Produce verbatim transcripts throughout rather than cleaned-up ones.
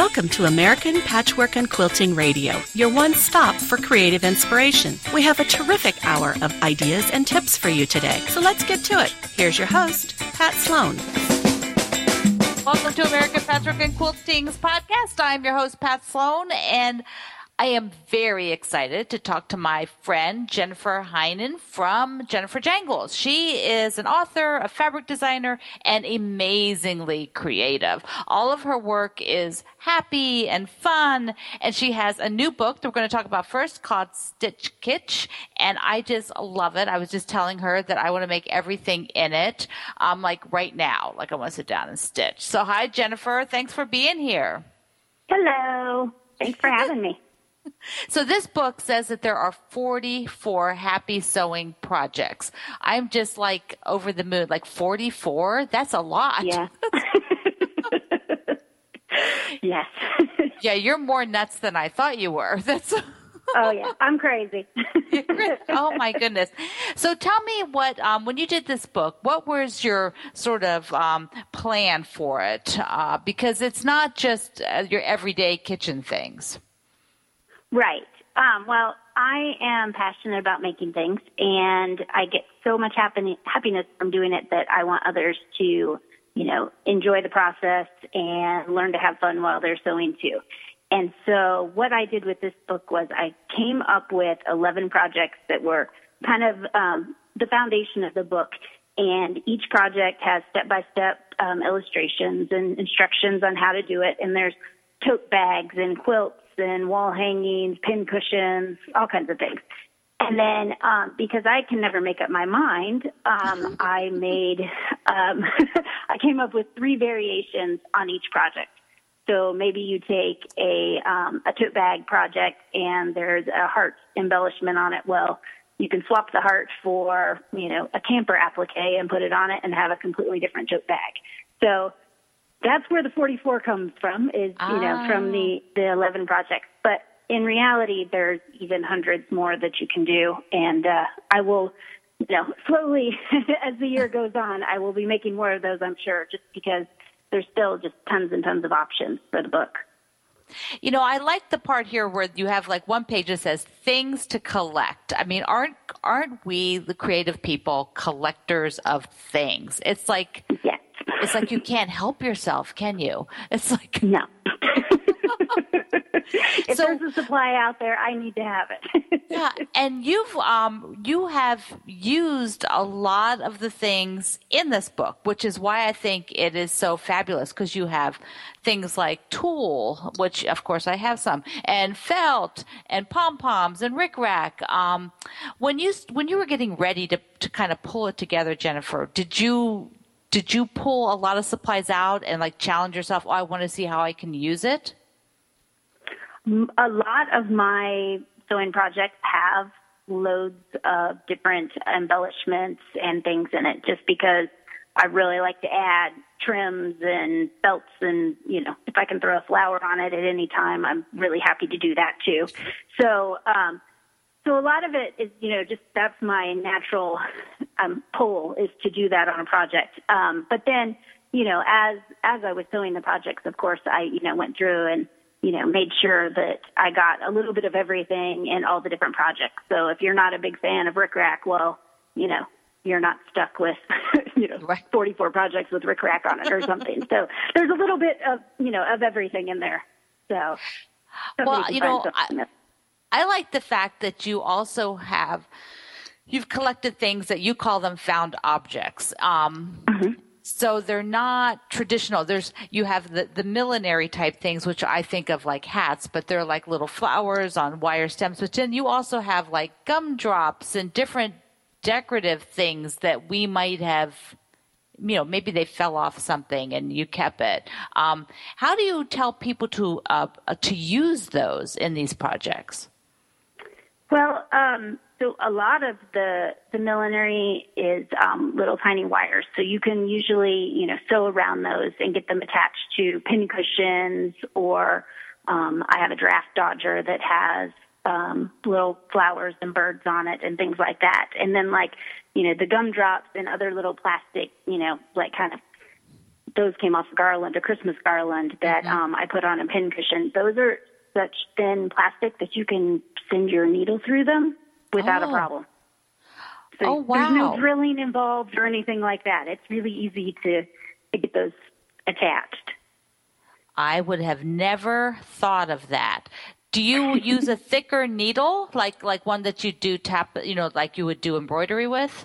Welcome to American Patchwork and Quilting Radio, your one stop for creative inspiration. We have a terrific hour of ideas and tips for you today, so let's get to it. Here's your host, Pat Sloan. Welcome to American Patchwork and Quilting's podcast. I'm your host, Pat Sloan, and I am very excited to talk to my friend Jennifer Heinen from Jennifer Jangles. She is an author, a fabric designer, and amazingly creative. All of her work is happy and fun, and she has a new book that we're going to talk about first called Stitch Kitsch, and I just love it. I was just telling her that I want to make everything in it, um, like right now, like I want to sit down and stitch. So hi, Jennifer. Thanks for being here. Hello. Thanks for having me. So this book says that there are forty-four happy sewing projects. I'm just like over the moon, like forty-four? That's a lot. Yeah. Yes. Yeah, you're more nuts than I thought you were. That's Oh, yeah. I'm crazy. Oh, my goodness. So tell me what, um, when you did this book, what was your sort of um, plan for it? Uh, because it's not just uh, your everyday kitchen things. Right. Um, well, I am passionate about making things, and I get so much happen- happiness from doing it that I want others to, you know, enjoy the process and learn to have fun while they're sewing too. And so what I did with this book was I came up with eleven projects that were kind of um, the foundation of the book, and each project has step-by-step um, illustrations and instructions on how to do it, and there's tote bags and quilts and wall hangings, pin cushions, all kinds of things. And then um, because I can never make up my mind, um, I made, um, I came up with three variations on each project. So maybe you take a, um, a tote bag project and there's a heart embellishment on it. Well, you can swap the heart for, you know, a camper applique and put it on it and have a completely different tote bag. So that's where the forty-four comes from, is, you know, from the, the eleven projects. But in reality, there's even hundreds more that you can do. And uh, I will, you know, slowly, as the year goes on, I will be making more of those, I'm sure, just because there's still just tons and tons of options for the book. You know, I like the part here where you have like one page that says things to collect. I mean, aren't aren't we, the creative people, collectors of things? It's like, yes. It's like you can't help yourself, can you? It's like no. If so, there's a supply out there, I need to have it. Yeah, and you've um you have used a lot of the things in this book, which is why I think it is so fabulous, because you have things like tulle, which of course I have some, and felt, and pom poms, and rickrack. Um, when you when you were getting ready to to kind of pull it together, Jennifer, did you did you pull a lot of supplies out and like challenge yourself? Oh, I want to see how I can use it. A lot of my sewing projects have loads of different embellishments and things in it, just because I really like to add trims and belts, and, you know, if I can throw a flower on it at any time, I'm really happy to do that too. So, um, so a lot of it is, you know, just that's my natural um, pull, is to do that on a project. Um, but then, you know, as as I was sewing the projects, of course, I, you know, went through and, you know, made sure that I got a little bit of everything in all the different projects. So if you're not a big fan of rickrack, well, you know, you're not stuck with, you know, right. forty-four projects with rickrack on it or something. So there's a little bit of, you know, of everything in there. So, well, you know, I, I like the fact that you also have, you've collected things that you call them found objects. Um, mm-hmm. So they're not traditional. There's, you have the, the millinery type things, which I think of like hats, but they're like little flowers on wire stems. But then you also have like gumdrops and different decorative things that we might have, you know, maybe they fell off something and you kept it. Um, how do you tell people to, uh, to use those in these projects? Well, um, so a lot of the, the millinery is um, little tiny wires. So you can usually, you know, sew around those and get them attached to pin cushions, or um, I have a draft dodger that has um, little flowers and birds on it and things like that. And then, like, you know, the gumdrops and other little plastic, you know, like kind of those came off a garland, a Christmas garland that Mm-hmm. um, I put on a pincushion. Those are such thin plastic that you can send your needle through them without Oh. a problem. So Oh, there's no wow. drilling involved or anything like that. It's really easy to, to get those attached. I would have never thought of that. Do you use a thicker needle, like like one that you do tap, you know, like you would do embroidery with?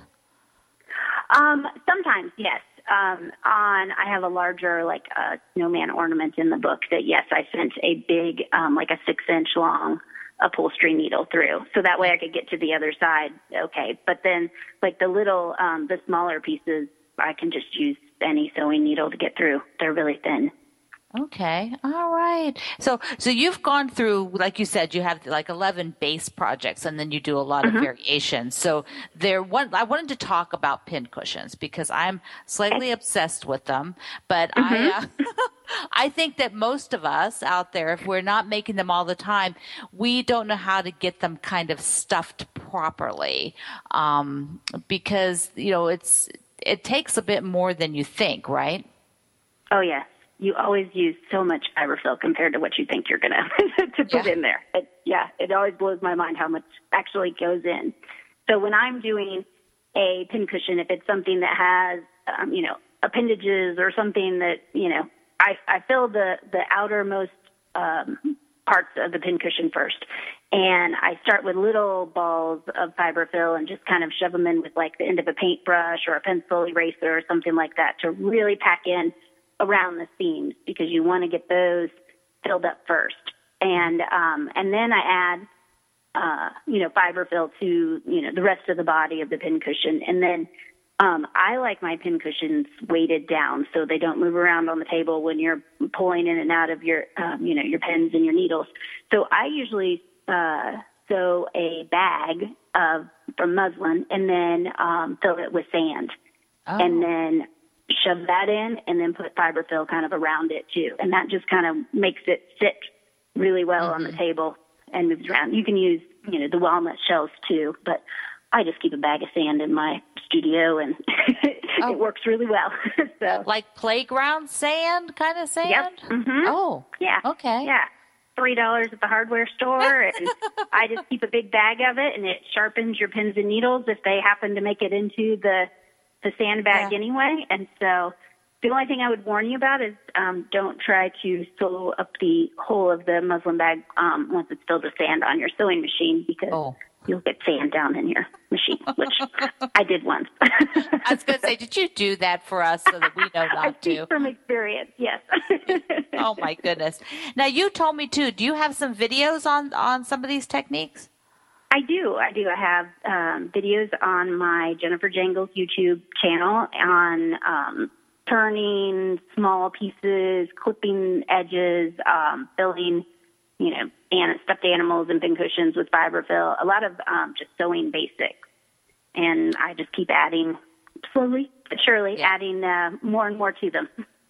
Um, sometimes, yes. Um, on, I have a larger, like, uh, snowman ornament in the book that, yes, I sent a big, um, like a six inch long upholstery needle through. So that way I could get to the other side. Okay. But then, like, the little, um, the smaller pieces, I can just use any sewing needle to get through. They're really thin. Okay. All right. So, so you've gone through, like you said, you have like eleven base projects and then you do a lot Mm-hmm. of variations. So there one, I wanted to talk about pincushions because I'm slightly obsessed with them, but Mm-hmm. I, uh, I think that most of us out there, if we're not making them all the time, we don't know how to get them kind of stuffed properly. Um, because, you know, it's, it takes a bit more than you think, right? Oh, yes. You always use so much fiberfill compared to what you think you're going to to put Yeah. in there. It, yeah, it always blows my mind how much actually goes in. So when I'm doing a pincushion, if it's something that has, um, you know, appendages or something that, you know, I, I fill the, the outermost um, parts of the pincushion first. And I start with little balls of fiberfill and just kind of shove them in with like the end of a paintbrush or a pencil eraser or something like that to really pack in around the seams because you want to get those filled up first. And, um, and then I add, uh, you know, fiberfill to, you know, the rest of the body of the pincushion. And then, um, I like my pincushions weighted down so they don't move around on the table when you're pulling in and out of your, um, you know, your pens and your needles. So I usually, uh, sew a bag of, from muslin and then, um, fill it with sand. Oh. And then shove that in and then put fiberfill kind of around it too. And that just kind of makes it sit really well Mm-hmm. on the table and moves around. You can use, you know, the walnut shells too, but I just keep a bag of sand in my studio and Oh. it works really well. So Like playground sand kind of sand? Yep. Mhm. Oh, yeah. okay. Yeah. Three dollars at the hardware store, and I just keep a big bag of it, and it sharpens your pins and needles if they happen to make it into the the sandbag Yeah. anyway. And so the only thing I would warn you about is um, don't try to sew up the whole of the muslin bag um, once it's filled with sand on your sewing machine because Oh. you'll get sand down in your machine, which I did once. I was going to say, did you do that for us so that we know I not speak to? from experience, yes. Oh, my goodness. Now, you told me, too, do you have some videos on, on some of these techniques? I do. I do. I have um, videos on my Jennifer Jangles YouTube channel on um, turning small pieces, clipping edges, um, filling, you know, and stuffed animals and pincushions with fiberfill. A lot of um, just sewing basics, and I just keep adding slowly but surely, Yeah. adding uh, more and more to them.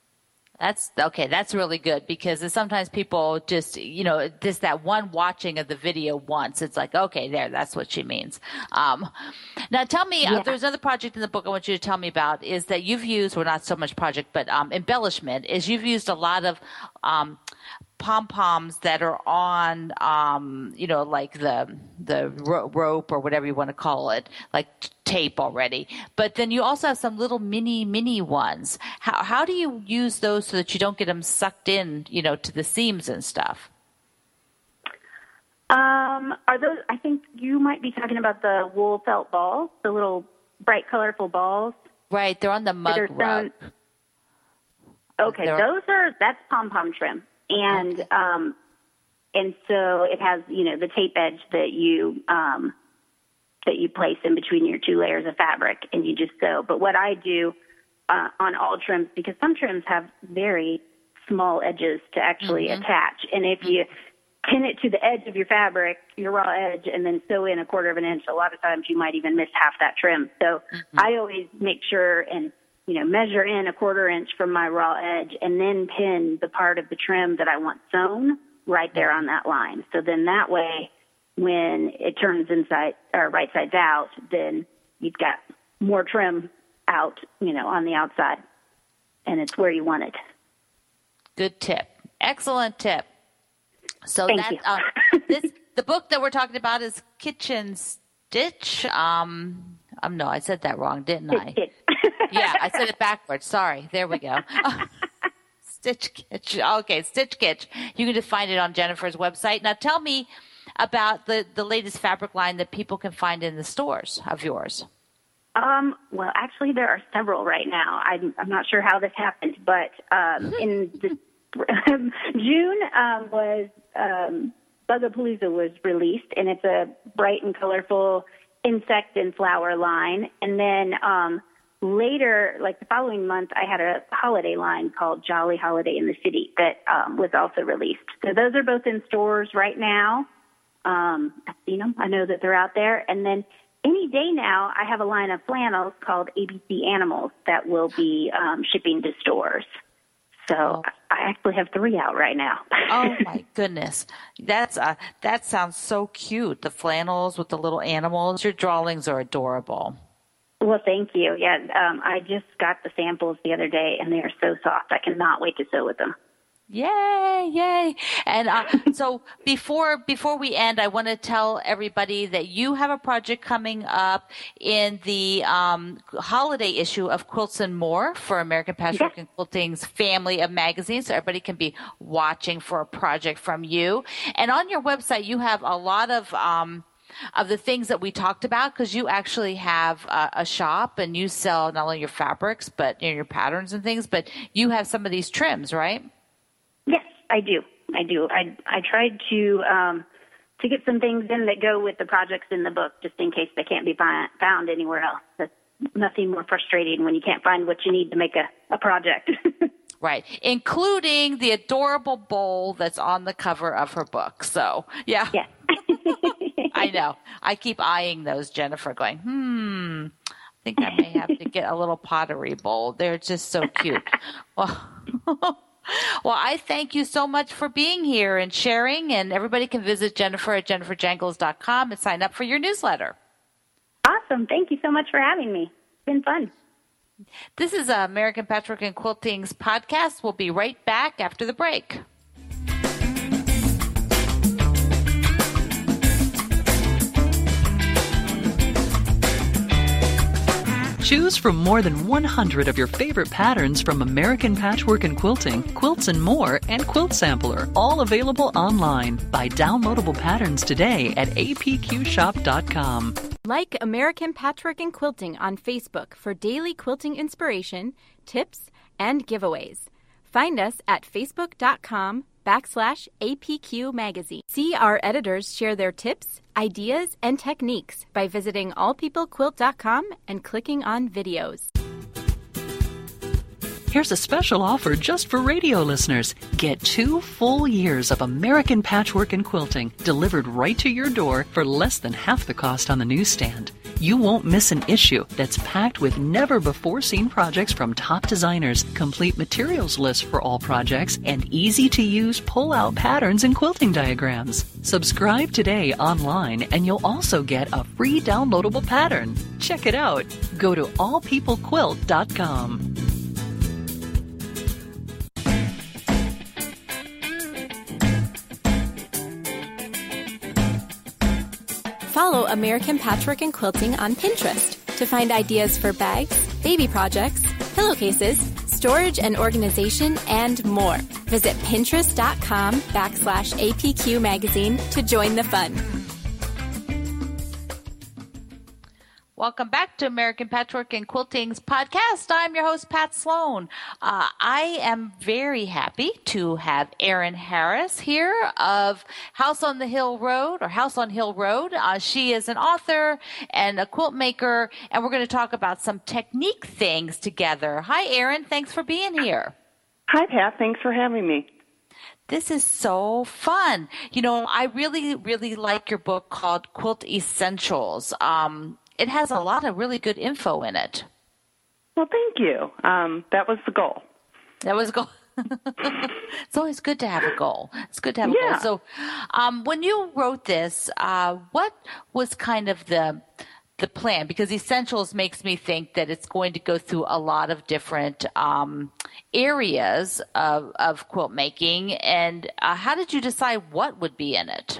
That's okay. That's really good because sometimes people just, you know, just that one watching of the video once, it's like, okay, there, that's what she means. Um, now tell me, Yeah. uh, there's another project in the book I want you to tell me about is that you've used, well, not so much project, but um, embellishment is you've used a lot of um, pom-poms that are on, um, you know, like the the ro- rope or whatever you want to call it, like t- tape already. But then you also have some little mini, mini ones. How how do you use those so that you don't get them sucked in, you know, to the seams and stuff? Um, are those? I think you might be talking about the wool felt balls, the little bright, colorful balls. Right, they're on the mug They're rope. sewn- Okay, They're- those are that's pom pom trim, and Okay. um, and so it has you know the tape edge that you um that you place in between your two layers of fabric, and you just sew. But what I do uh, on all trims, because some trims have very small edges to actually Mhm. attach, and if you pin it to the edge of your fabric, your raw edge, and then sew in a quarter of an inch, a lot of times you might even miss half that trim. So Mm-hmm. I always make sure and you know, measure in a quarter inch from my raw edge and then pin the part of the trim that I want sewn right there on that line. So then that way, when it turns inside or right sides out, then you've got more trim out, you know, on the outside. and it's where you want it. Good tip. Excellent tip. So Thank that you. uh, this the book that we're talking about is Kitchen Stitch. Um, um, no, I said that wrong, didn't I? Yeah, I said it backwards. Sorry. There we go. Stitch Kitch. Okay, Stitch Kitch. You can just find it on Jennifer's website. Now tell me about the, the latest fabric line that people can find in the stores of yours. Um, well, actually, there are several right now. I'm, I'm not sure how this happened, but um, in the, June um, was um, Bugapalooza was released, and it's a bright and colorful insect and flower line. And then um, later, like the following month, I had a holiday line called Jolly Holiday in the City that um, was also released. So those are both in stores right now. Um, I've seen them. I know that they're out there. And then any day now, I have a line of flannels called A B C Animals that will be um, shipping to stores. So oh. I actually have three out right now. Oh my goodness, that's uh, that sounds so cute. The flannels with the little animals. Your drawings are adorable. Well, thank you. Yeah, um, I just got the samples the other day, and they are so soft. I cannot wait to sew with them. Yay, yay. And uh, so before before we end, I want to tell everybody that you have a project coming up in the um, holiday issue of Quilts and More for American Patchwork yes. and Quilting's family of magazines, so everybody can be watching for a project from you. And on your website, you have a lot of um, of the things that we talked about, because you actually have a, a shop and you sell not only your fabrics, but you know, your patterns and things, but you have some of these trims, right? Yes, I do. I do. I I tried to um, to get some things in that go with the projects in the book, just in case they can't be fi- found anywhere else. That's nothing more frustrating when you can't find what you need to make a, a project. Right, including the adorable bowl that's on the cover of her book. So, yeah. Yes. I know. I keep eyeing those, Jennifer, going, hmm, I think I may have to get a little pottery bowl. They're just so cute. Well, well, I thank you so much for being here and sharing, and everybody can visit Jennifer at jennifer jangles dot com and sign up for your newsletter. Awesome. Thank you so much for having me. It's been fun. This is American Patchwork and Quilting's podcast. We'll be right back after the break. Choose from more than one hundred of your favorite patterns from American Patchwork and Quilting, Quilts and More, and Quilt Sampler, all available online. Buy downloadable patterns today at a p q shop dot com. Like American Patchwork and Quilting on Facebook for daily quilting inspiration, tips, and giveaways. Find us at facebook.com backslash APQ magazine. See our editors share their tips, ideas, and techniques by visiting all people quilt dot com and clicking on videos. Here's a special offer just for radio listeners. Get two full years of American Patchwork and Quilting delivered right to your door for less than half the cost on the newsstand. You won't miss an issue that's packed with never-before-seen projects from top designers, complete materials lists for all projects, and easy-to-use pull-out patterns and quilting diagrams. Subscribe today online, and you'll also get a free downloadable pattern. Check it out. Go to all people quilt dot com. Follow American Patchwork and Quilting on Pinterest to find ideas for bags, baby projects, pillowcases, storage and organization, and more. Visit pinterest.com backslash APQ magazine to join the fun. Welcome back to American Patchwork and Quilting's podcast. I'm your host, Pat Sloan. Uh, I am very happy to have Erin Harris here of House on the Hill Road or House on Hill Road. Uh, she is an author and a quilt maker, and we're going to talk about some technique things together. Hi, Erin. Thanks for being here. Hi, Pat. Thanks for having me. This is so fun. You know, I really, really like your book called Quilt Essentials. Um, It has a lot of really good info in it. Well, thank you. Um, that was the goal. That was the goal. It's always good to have a goal. It's good to have a yeah. goal. So um, when you wrote this, uh, what was kind of the the plan, because Essentials makes me think that it's going to go through a lot of different um, areas of, of quilt making. And uh, how did you decide what would be in it?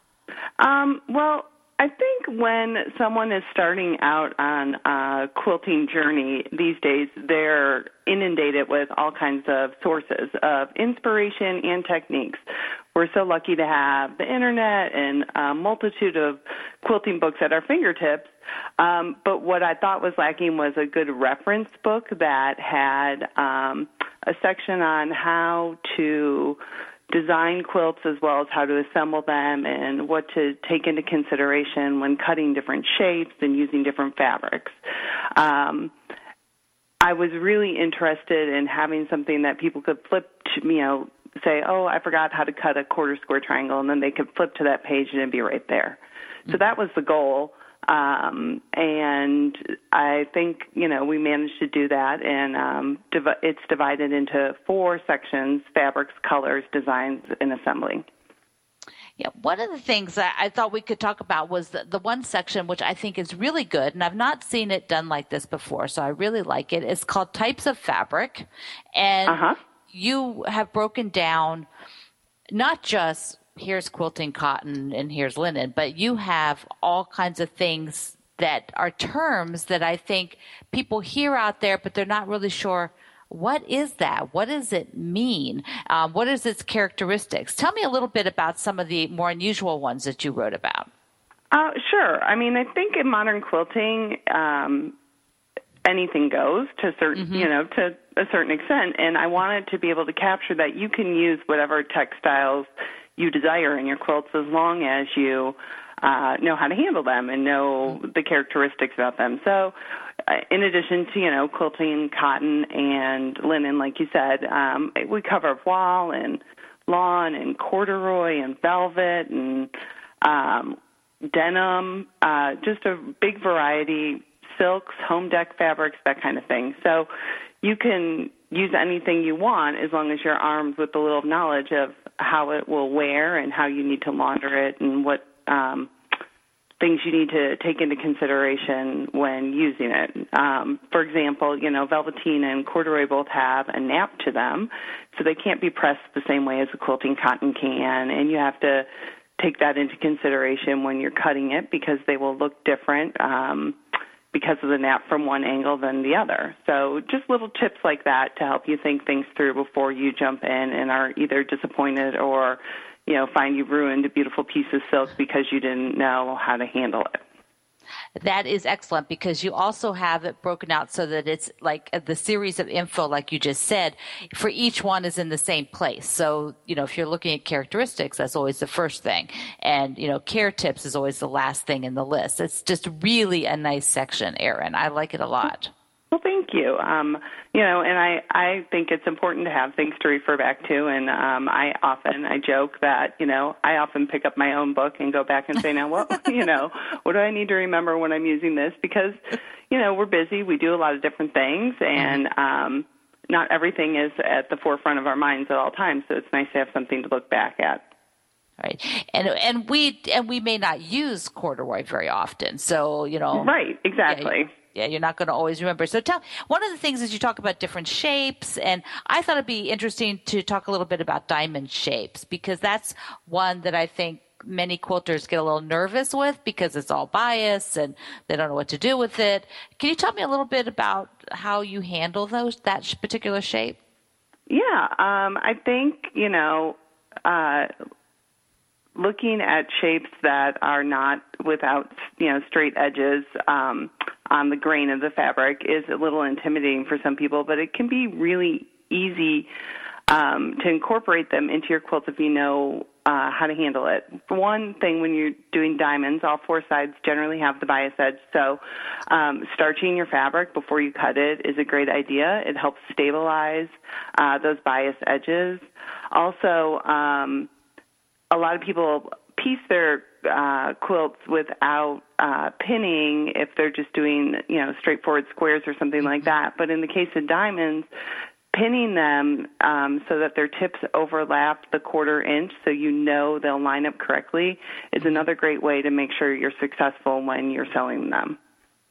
Um, well, I think when someone is starting out on a quilting journey these days, they're inundated with all kinds of sources of inspiration and techniques. We're so lucky to have the internet and a multitude of quilting books at our fingertips. Um, but what I thought was lacking was a good reference book that had um, a section on how to design quilts as well as how to assemble them and what to take into consideration when cutting different shapes and using different fabrics. Um, I was really interested in having something that people could flip to, you know, say, oh, I forgot how to cut a quarter square triangle, and then they could flip to that page and it'd be right there. Mm-hmm. So that was the goal. Um, and I think, you know, we managed to do that, and um, div- it's divided into four sections: fabrics, colors, designs, and assembly. Yeah, one of the things that I thought we could talk about was the, the one section, which I think is really good, and I've not seen it done like this before, so I really like it. It's called Types of Fabric, and uh-huh. you have broken down not just here's quilting cotton and here's linen, but you have all kinds of things that are terms that I think people hear out there, but they're not really sure, what is that? What does it mean? Um, what is its characteristics? Tell me a little bit about some of the more unusual ones that you wrote about. Uh, sure. I mean, I think in modern quilting, um, anything goes to certain, mm-hmm. you know, to a certain extent, and I wanted to be able to capture that you can use whatever textiles you desire in your quilts as long as you uh, know how to handle them and know the characteristics about them. So uh, in addition to, you know, quilting cotton and linen, like you said, um, we cover voile and lawn and corduroy and velvet and um, denim, uh, just a big variety, silks, home deck fabrics, that kind of thing. So you can use anything you want as long as you're armed with a little knowledge of how it will wear and how you need to launder it and what um, things you need to take into consideration when using it. Um, for example, you know, velveteen and corduroy both have a nap to them, so they can't be pressed the same way as a quilting cotton can, and you have to take that into consideration when you're cutting it because they will look different um, because of the nap from one angle than the other. So just little tips like that to help you think things through before you jump in and are either disappointed or, you know, find you've ruined a beautiful piece of silk because you didn't know how to handle it. That is excellent, because you also have it broken out so that it's like the series of info, like you just said, for each one is in the same place. So, you know, if you're looking at characteristics, that's always the first thing. And, you know, care tips is always the last thing in the list. It's just really a nice section, Erin. I like it a lot. Well, thank you. Um, you know, and I, I think it's important to have things to refer back to, and um, I often, I joke that, you know, I often pick up my own book and go back and say, now, what, you know, what do I need to remember when I'm using this? Because, you know, we're busy, we do a lot of different things, and um, not everything is at the forefront of our minds at all times, so it's nice to have something to look back at. Right, and and we and we may not use corduroy very often, so you know. Right, exactly. Yeah, Yeah, you're not going to always remember. So tell, one of the things is you talk about different shapes, and I thought it'd be interesting to talk a little bit about diamond shapes, because that's one that I think many quilters get a little nervous with because it's all bias and they don't know what to do with it. Can you tell me a little bit about how you handle those, that particular shape? Yeah, um, I think, you know, uh, looking at shapes that are not without, you know, straight edges um, on the grain of the fabric is a little intimidating for some people, but it can be really easy um, to incorporate them into your quilt if you know uh, how to handle it. For one thing, when you're doing diamonds, all four sides generally have the bias edge, so um, starching your fabric before you cut it is a great idea. It helps stabilize uh, those bias edges. Also, um, a lot of people piece their uh, quilts without uh, pinning if they're just doing, you know, straightforward squares or something like that. But in the case of diamonds, pinning them um, so that their tips overlap the quarter inch so you know they'll line up correctly is another great way to make sure you're successful when you're sewing them.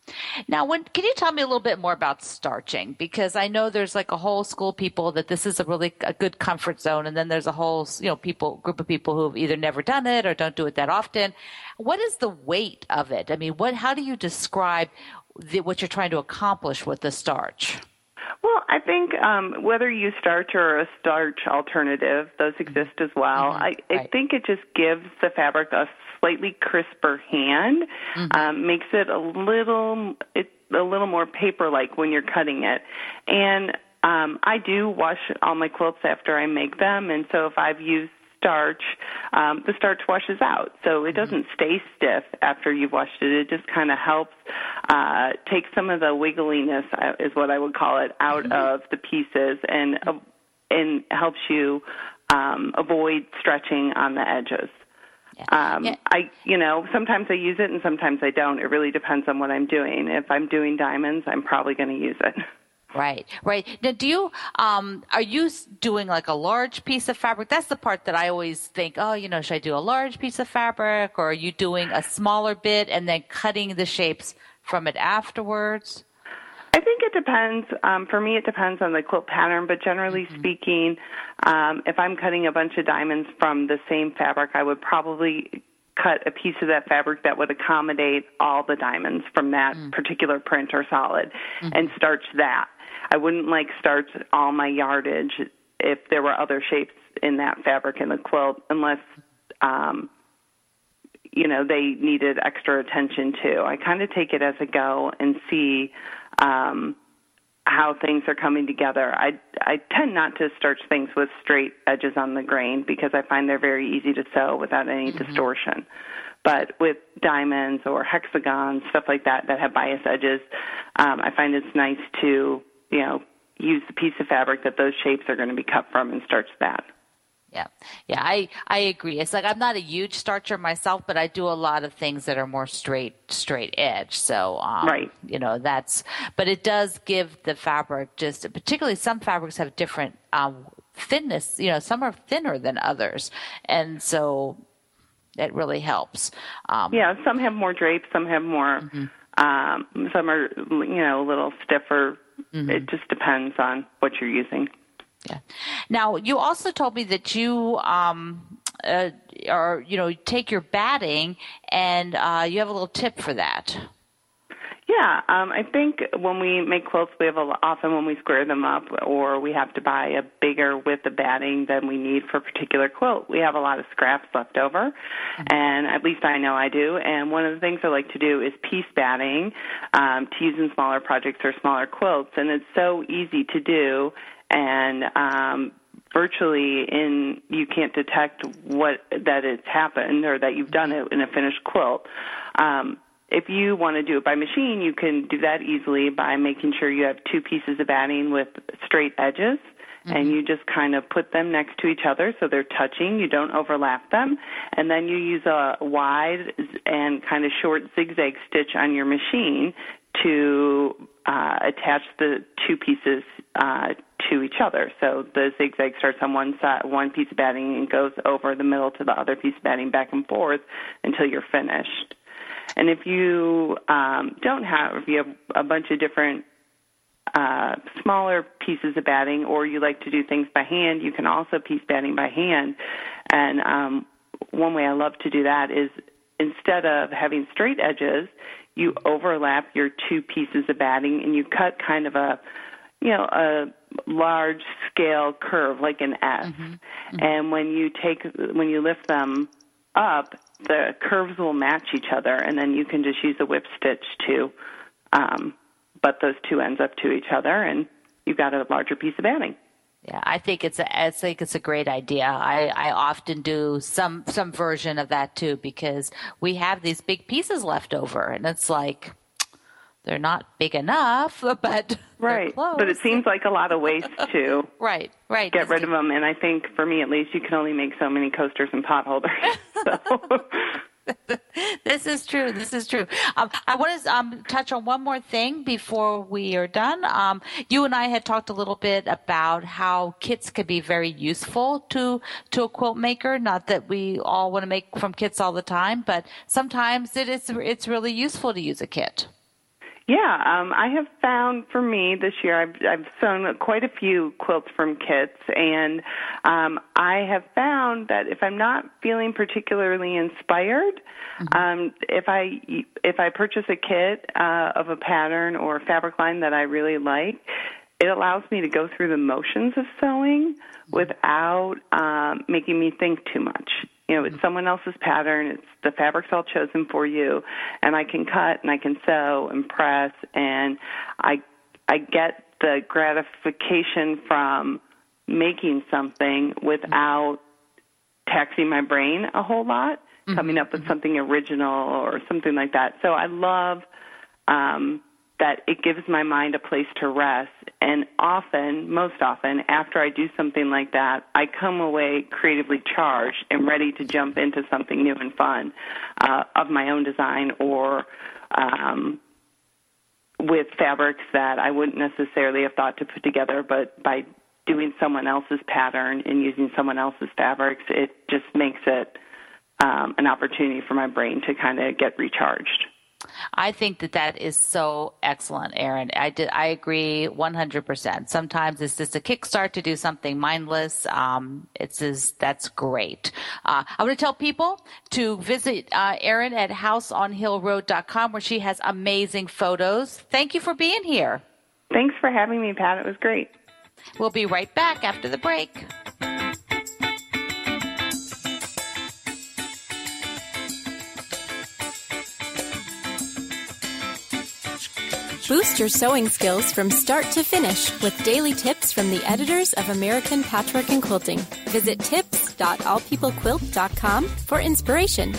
Now, when, can you tell me a little bit more about starching? Because I know there's like a whole school of people that this is a really a good comfort zone, and then there's a whole you know people group of people who've either never done it or don't do it that often. What is the weight of it? I mean, what how do you describe the, what you're trying to accomplish with the starch? Well, I think um, whether you use starch or a starch alternative, those exist as well. Mm-hmm. I, I right. think it just gives the fabric a slightly crisper hand, mm-hmm. um, makes it a little it, a little more paper-like when you're cutting it. And um, I do wash all my quilts after I make them, and so if I've used starch, um, the starch washes out. So it doesn't stay stiff after you've washed it. It just kind of helps uh, take some of the wiggliness, uh, is what I would call it, out mm-hmm. of the pieces and uh, and helps you um, avoid stretching on the edges. Yeah. Um, yeah. I, you know, sometimes I use it and sometimes I don't. It really depends on what I'm doing. If I'm doing diamonds, I'm probably going to use it. Right, right. Now, do you, um, are you doing like a large piece of fabric? That's the part that I always think, oh, you know, should I do a large piece of fabric, or are you doing a smaller bit and then cutting the shapes from it afterwards? I think it depends. Um, for me, it depends on the quilt pattern, but generally mm-hmm. speaking, um, if I'm cutting a bunch of diamonds from the same fabric, I would probably cut a piece of that fabric that would accommodate all the diamonds from that mm. particular print or solid mm-hmm. and starch that. I wouldn't like starch all my yardage if there were other shapes in that fabric in the quilt, unless, um, you know, they needed extra attention too. I kind of take it as a go and see um, how things are coming together. I, I tend not to starch things with straight edges on the grain because I find they're very easy to sew without any mm-hmm. distortion. But with diamonds or hexagons, stuff like that, that have bias edges, um, I find it's nice to, you know, use the piece of fabric that those shapes are going to be cut from and starch that. Yeah, yeah, I, I agree. It's like I'm not a huge starcher myself, but I do a lot of things that are more straight straight edge. So, um, right. you know, that's, but it does give the fabric just, particularly some fabrics have different um, thinness. You know, some are thinner than others, and so it really helps. Um, yeah, some have more drapes, some have more. Mm-hmm. Um, some are, you know, a little stiffer. Mm-hmm. It just depends on what you're using. Yeah. Now, you also told me that you, um, uh, are, you know, take your batting and uh, you have a little tip for that. Yeah, um, I think when we make quilts, we have a, often when we square them up or we have to buy a bigger width of batting than we need for a particular quilt, we have a lot of scraps left over, mm-hmm. and at least I know I do. And one of the things I like to do is piece batting um, to use in smaller projects or smaller quilts, and it's so easy to do, and um, virtually in you can't detect what that it's happened or that you've done it in a finished quilt. Um, If you want to do it by machine, you can do that easily by making sure you have two pieces of batting with straight edges, mm-hmm. and you just kind of put them next to each other so they're touching. You don't overlap them. And then you use a wide and kind of short zigzag stitch on your machine to uh, attach the two pieces uh, to each other. So the zigzag starts on one side, one piece of batting, and goes over the middle to the other piece of batting back and forth until you're finished. And if you um, don't have, if you have a bunch of different uh, smaller pieces of batting, or you like to do things by hand, you can also piece batting by hand. And um, one way I love to do that is instead of having straight edges, you overlap your two pieces of batting and you cut kind of a, you know, a large scale curve like an S. Mm-hmm. Mm-hmm. And when you take, when you lift them up, the curves will match each other, and then you can just use a whip stitch to um, butt those two ends up to each other, and you've got a larger piece of batting. Yeah, I think it's a, I think it's a great idea. I, I often do some some version of that too, because we have these big pieces left over, and it's like they're not big enough, but right. they're close. But it seems like a lot of waste to right, right. get rid of them. And I think for me, at least, you can only make so many coasters and pot holders. So. This is true. This is true. Um, I want to um, touch on one more thing before we are done. Um, you and I had talked a little bit about how kits could be very useful to to a quilt maker. Not that we all want to make from kits all the time, but sometimes it is it's really useful to use a kit. Yeah, um, I have found for me this year, I've, I've sewn quite a few quilts from kits, and um, I have found that if I'm not feeling particularly inspired, mm-hmm. um, if I if I purchase a kit uh, of a pattern or a fabric line that I really like, it allows me to go through the motions of sewing without um, making me think too much. You know, it's someone else's pattern. It's the fabric's all chosen for you, and I can cut and I can sew and press, and I I get the gratification from making something without taxing my brain a whole lot, mm-hmm. coming up with something original or something like that. So I love um, that it gives my mind a place to rest. And often, most often, after I do something like that, I come away creatively charged and ready to jump into something new and fun uh, of my own design or um, with fabrics that I wouldn't necessarily have thought to put together, but by doing someone else's pattern and using someone else's fabrics, it just makes it um, an opportunity for my brain to kind of get recharged. I think that that is so excellent, Erin. I did. I agree one hundred percent. Sometimes it's just a kickstart to do something mindless. Um, it's just, that's great. Uh, I want to tell people to visit uh, Erin at house on hill road dot com, where she has amazing photos. Thank you for being here. Thanks for having me, Pat. It was great. We'll be right back after the break. Boost your sewing skills from start to finish with daily tips from the editors of American Patchwork and Quilting. Visit tips dot all people quilt dot com for inspiration.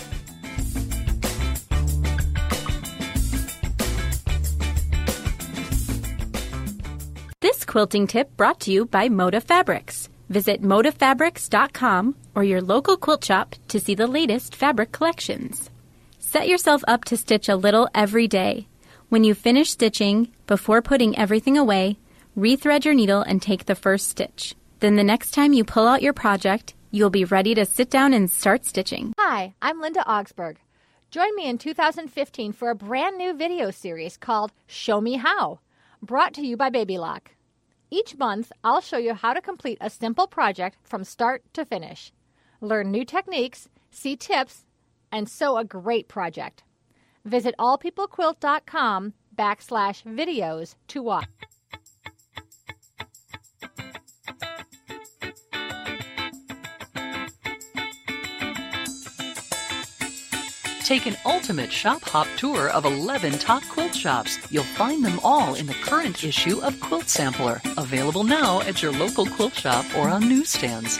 This quilting tip brought to you by Moda Fabrics. Visit moda fabrics dot com or your local quilt shop to see the latest fabric collections. Set yourself up to stitch a little every day. When you finish stitching, before putting everything away, rethread your needle and take the first stitch. Then the next time you pull out your project, you'll be ready to sit down and start stitching. Hi, I'm Linda Augsburg. Join me in two thousand fifteen for a brand new video series called Show Me How, brought to you by Baby Lock. Each month, I'll show you how to complete a simple project from start to finish. Learn new techniques, see tips, and sew a great project. Visit all people quilt dot com backslash videos to watch. Take an ultimate shop hop tour of eleven top quilt shops. You'll find them all in the current issue of Quilt Sampler, available now at your local quilt shop or on newsstands.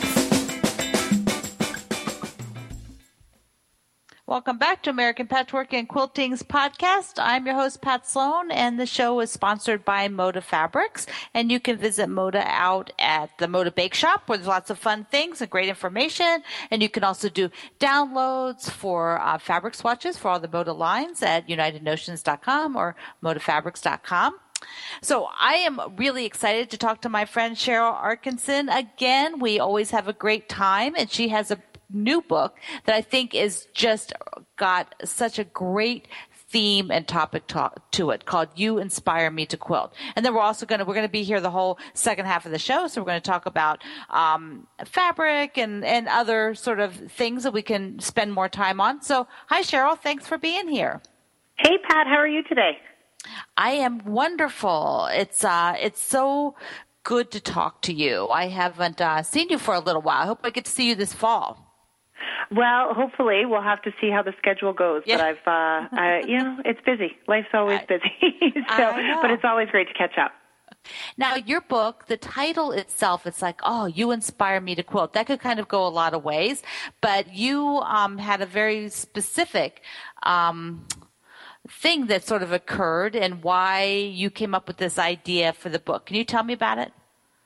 Welcome back to American Patchwork and Quilting's podcast. I'm your host, Pat Sloan, and the show is sponsored by Moda Fabrics. And you can visit Moda out at the Moda Bake Shop, where there's lots of fun things and great information. And you can also do downloads for uh, fabric swatches for all the Moda lines at united notions dot com or moda fabrics dot com. So I am really excited to talk to my friend Cheryl Arkinson again. We always have a great time, and she has a new book that I think is just got such a great theme and topic to, to it, called You Inspire Me to Quilt. And then we're also going to, we're going to be here the whole second half of the show. So we're going to talk about um, fabric and, and other sort of things that we can spend more time on. So hi, Cheryl. Thanks for being here. Hey, Pat. How are you today? I am wonderful. It's, uh, it's so good to talk to you. I haven't uh, seen you for a little while. I hope I get to see you this fall. Well, hopefully we'll have to see how the schedule goes. Yeah. But I've, uh, I, you know, it's busy. Life's always I, busy. so, but it's always great to catch up. Now, your book, the title itself, it's like, oh, you inspire me to quilt. That could kind of go a lot of ways. But you um, had a very specific um, thing that sort of occurred and why you came up with this idea for the book. Can you tell me about it?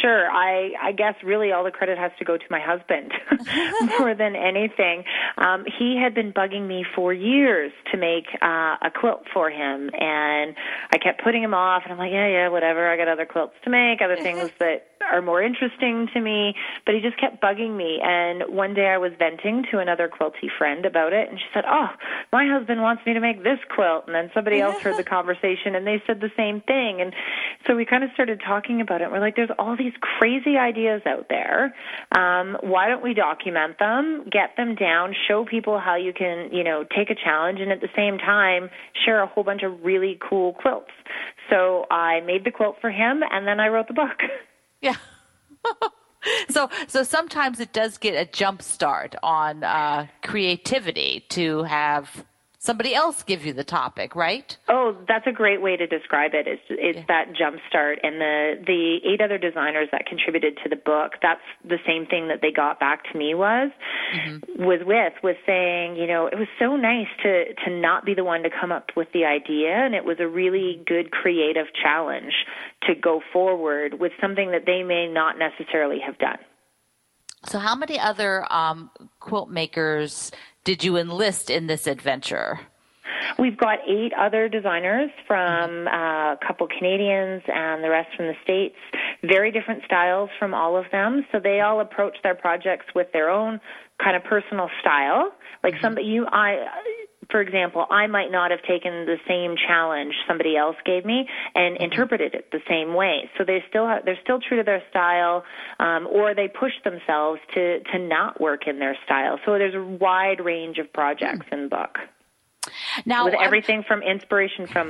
Sure. I, I guess really all the credit has to go to my husband more than anything. Um, he had been bugging me for years to make uh, a quilt for him, and I kept putting him off, and I'm like, yeah, yeah, whatever. I got other quilts to make, other things that are more interesting to me, but he just kept bugging me. And one day I was venting to another quilty friend about it, and she said, oh, my husband wants me to make this quilt. And then somebody else heard the conversation, and they said the same thing. And so we kind of started talking about it. We're like, there's all these crazy ideas out there. Um, why don't we document them, get them down, show people how you can, you know, take a challenge, and at the same time share a whole bunch of really cool quilts. So I made the quilt for him, and then I wrote the book. Yeah. so so sometimes it does get a jump start on uh, creativity to have somebody else give you the topic, right? Oh, that's a great way to describe it. It's, it's yeah. that jump start. And the, the eight other designers that contributed to the book, that's the same thing that they got back to me was, mm-hmm. was with, was saying, you know, it was so nice to, to not be the one to come up with the idea, and it was a really good creative challenge to go forward with something that they may not necessarily have done. So how many other um, quilt makers did you enlist in this adventure? We've got eight other designers from uh, a couple Canadians and the rest from the States. Very different styles from all of them. So they all approach their projects with their own kind of personal style. Like some you, I, for example, I might not have taken the same challenge somebody else gave me and interpreted it the same way. So they still have, they're still true to their style, um, or they push themselves to to not work in their style. So there's a wide range of projects in the book. Now, with everything from inspiration from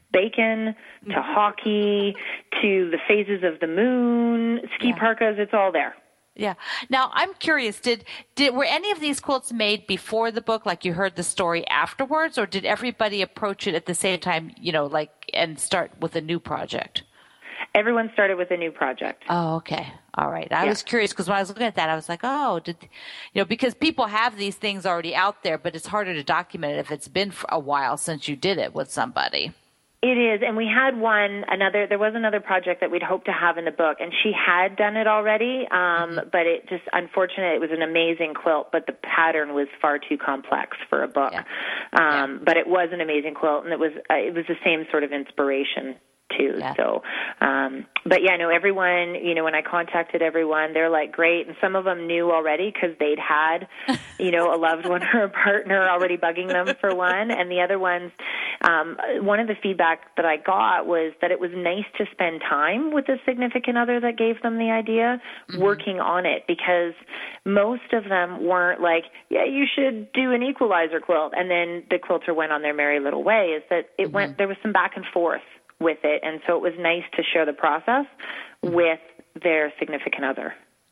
bacon to hockey to the phases of the moon, ski yeah. parkas, it's all there. Yeah. Now, I'm curious, did did were any of these quilts made before the book, like you heard the story afterwards, or did everybody approach it at the same time, you know, like, and start with a new project? Everyone started with a new project. Oh, okay. All right. I yeah. was curious because when I was looking at that, I was like, oh, did, you know, because people have these things already out there, but it's harder to document it if it's been a while since you did it with somebody. It is, and we had one, another, there was another project that we'd hoped to have in the book, and she had done it already, um, mm-hmm. but it just, unfortunately, it was an amazing quilt, but the pattern was far too complex for a book. Yeah. Um, yeah. But it was an amazing quilt, and it was, uh, it was the same sort of inspiration too. Yeah. So, um, but yeah, no, everyone, you know, when I contacted everyone, they're like, great. And some of them knew already because they'd had, you know, a loved one or a partner already bugging them for one. And the other ones, um, one of the feedback that I got was that it was nice to spend time with a significant other that gave them the idea, mm-hmm. working on it, because most of them weren't like, yeah, you should do an equalizer quilt. And then the quilter went on their merry little way. Is that it mm-hmm. went, there was some back and forth with it, and so it was nice to share the process with their significant other.